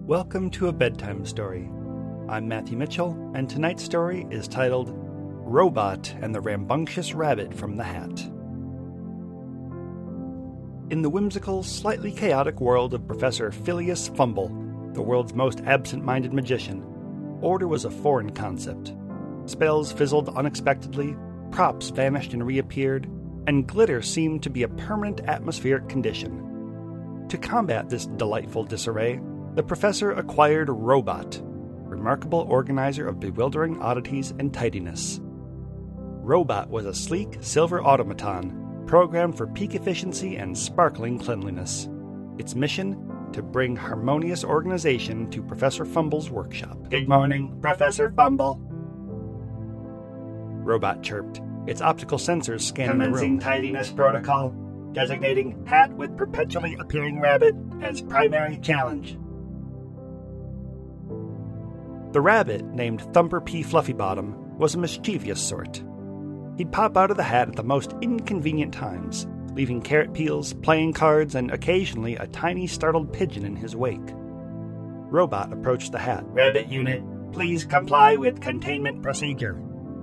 Welcome to A Bedtime Story. I'm Matthew Mitchell, and tonight's story is titled Robot and the Rambunctious Rabbit from the Hat. In the whimsical, slightly chaotic world of Professor Phileas Fumble, the world's most absent-minded magician, order was a foreign concept. Spells fizzled unexpectedly, props vanished and reappeared, and glitter seemed to be a permanent atmospheric condition. To combat this delightful disarray, the professor acquired Robot, remarkable organizer of bewildering oddities and tidiness. Robot was a sleek, silver automaton, programmed for peak efficiency and sparkling cleanliness. Its mission? To bring harmonious organization to Professor Fumble's workshop. Good morning, Professor Fumble. Robot chirped, its optical sensors scanning the Commencing room. tidiness protocol, designating hat with perpetually appearing rabbit as primary challenge. The rabbit, named Thumper P. Fluffybottom, was a mischievous sort. He'd pop out of the hat at the most inconvenient times, leaving carrot peels, playing cards, and occasionally a tiny startled pigeon in his wake. Robot approached the hat. Rabbit unit, please comply with containment procedure.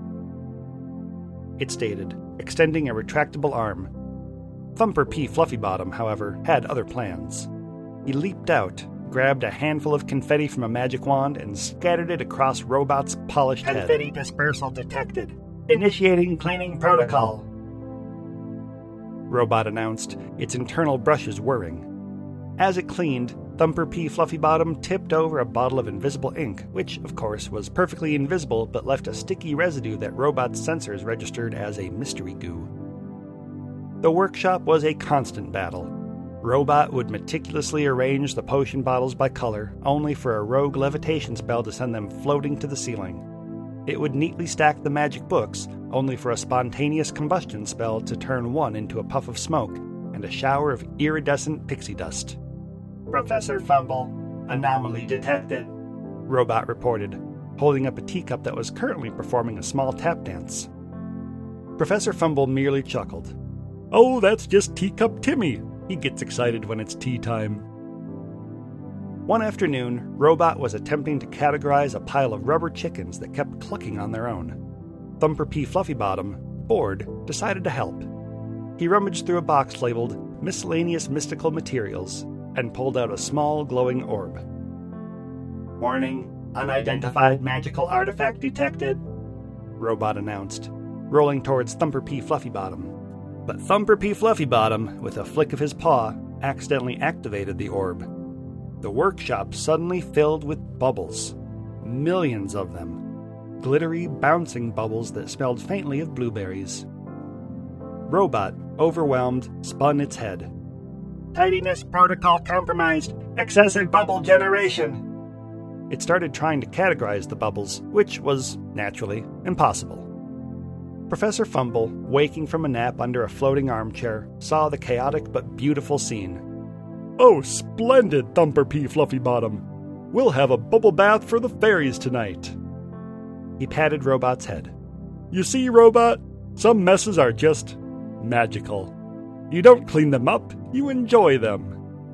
It stated, extending a retractable arm. Thumper P. Fluffybottom, however, had other plans. He leaped out, grabbed a handful of confetti from a magic wand, and scattered it across Robot's polished head. Confetti dispersal detected. Initiating cleaning protocol. Robot announced, its internal brushes whirring. As it cleaned, Thumper P. Fluffybottom tipped over a bottle of invisible ink, which, of course, was perfectly invisible but left a sticky residue that Robot's sensors registered as a mystery goo. The workshop was a constant battle. Robot would meticulously arrange the potion bottles by color, only for a rogue levitation spell to send them floating to the ceiling. It would neatly stack the magic books, only for a spontaneous combustion spell to turn one into a puff of smoke and a shower of iridescent pixie dust. Professor Fumble, anomaly detected. Robot reported, holding up a teacup that was currently performing a small tap dance. Professor Fumble merely chuckled. "Oh, that's just Teacup Timmy. He gets excited when it's tea time." One afternoon, Robot was attempting to categorize a pile of rubber chickens that kept clucking on their own. Thumper P. Fluffybottom, bored, decided to help. He rummaged through a box labeled Miscellaneous Mystical Materials and pulled out a small glowing orb. Warning, unidentified magical artifact detected. Robot announced, rolling towards Thumper P. Fluffybottom. But Thumper P. Fluffybottom, with a flick of his paw, accidentally activated the orb. The workshop suddenly filled with bubbles. Millions of them. Glittery, bouncing bubbles that smelled faintly of blueberries. Robot, overwhelmed, spun its head. Tidiness protocol compromised. Excessive bubble generation. It started trying to categorize the bubbles, which was, naturally, impossible. Professor Fumble, waking from a nap under a floating armchair, saw the chaotic but beautiful scene. "Oh, splendid, Thumper P. Fluffybottom! We'll have a bubble bath for the fairies tonight." He patted Robot's head. "You see, Robot, some messes are just magical. You don't clean them up, you enjoy them."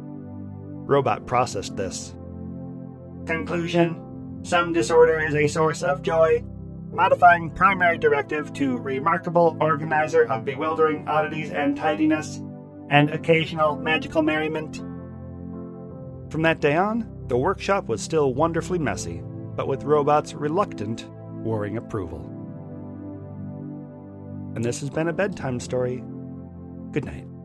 Robot processed this. Conclusion, some disorder is a source of joy. Modifying primary directive to remarkable organizer of bewildering oddities and tidiness, and occasional magical merriment. From that day on, the workshop was still wonderfully messy, but with Robot's reluctant, warring approval. And this has been A Bedtime Story. Good night.